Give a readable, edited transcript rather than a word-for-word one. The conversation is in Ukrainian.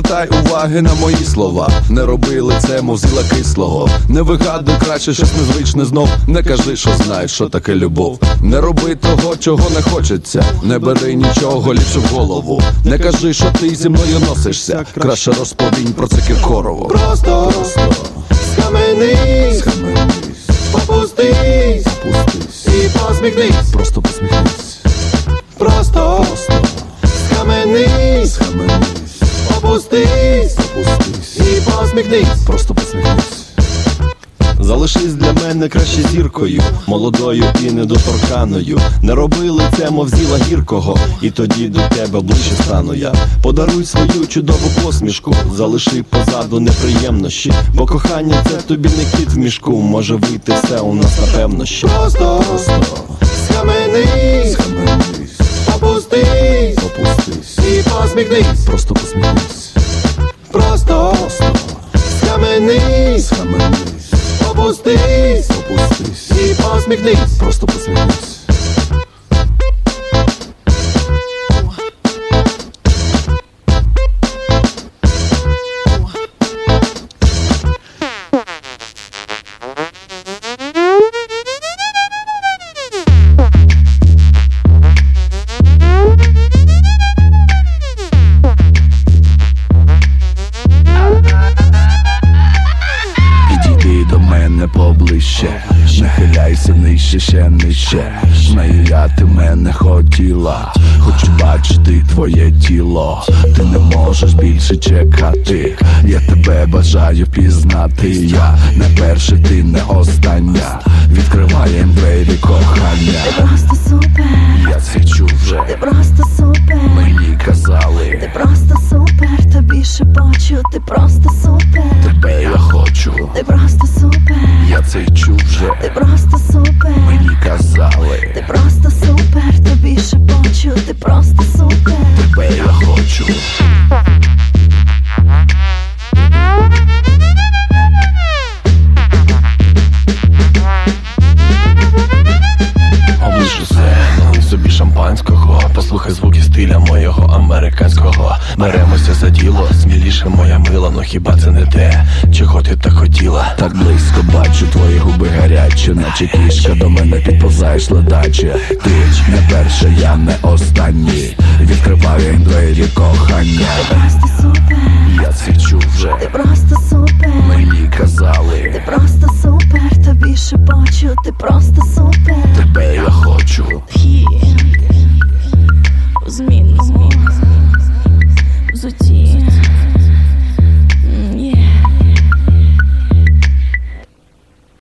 звертай уваги на мої слова. Не роби лице, мов зіла кислого. Не вигадуй краще щось незвичне знов. Не кажи, що знаєш, що таке любов. Не роби того, чого не хочеться. Не бери нічого ліпше в голову. Не кажи, що ти зі мною носишся. Краще розповінь про це Кіркорову. Просто схаменись, попустись і посміхнись. Просто посміхнись. Просто схаменись, попустись і посміхнись. Просто посміхнись. Залишись для мене краще зіркою, молодою і недоторканою. Не роби лице, мов зіла гіркого, і тоді до тебе ближче стану я. Подаруй свою чудову посмішку, залиши позаду неприємнощі, бо кохання це тобі не кіт в мішку, може вийти все у нас напевно ще. Просто схаменись, попустись і посміхнись. Просто посміхнись. Просто схаменись, попустись і посміхнись. Просто посміхнись. Поближче, нахиляйся нижче, ще нижче. Знаю я, ти мене хотіла, хочу бачити твоє тіло. Ти не можеш більше чекати, я тебе бажаю пізнати. Я не перша, ти не остання. Відкриваєм двері кохання. Ти просто супер, я це чув вже. ти просто супер, мені казали. ти просто супер, тобі шепочу, ти просто супер. Тебе я хочу, ти просто супер, я це чув вже. ти просто супер, мені казали. ти просто супер, тобі шепочу, ти просто супер. Тебе я хочу. Оближ усе, налий собі шампанського, послухай звуки стиля моєго американського. Беремося за діло, сміліше моя мила, но хіба це не те, чого ти так хотіла? Так близько бачу, твої губи гарячі, наче кішка до мене підповзаєш ледаче. Ти не перша, я не останній. Відкриваю двері кохання. Ти просто супер, я це чув вже. ти просто супер, мені казали. ти просто супер, тобі шепочу, ти просто супер.